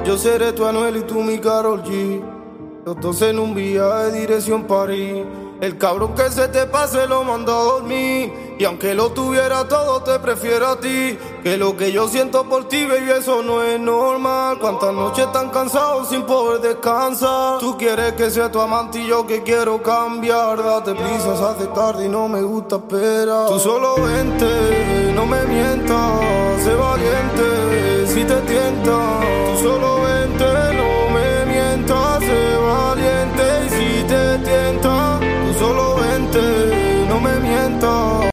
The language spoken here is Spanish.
Yo seré tu Anuel y tú mi Karol G. Los dos en un viaje dirección París. El cabrón que se te pase lo mando a dormir. Y aunque lo tuviera todo, te prefiero a ti. Que lo que yo siento por ti, baby, eso no es normal. Cuántas noches tan cansado sin poder descansar. Tú quieres que sea tu amante y yo que quiero cambiar. Date prisa, se hace tarde y no me gusta esperar. Tú solo vente, no me mientas. Sé valiente, si te tientas.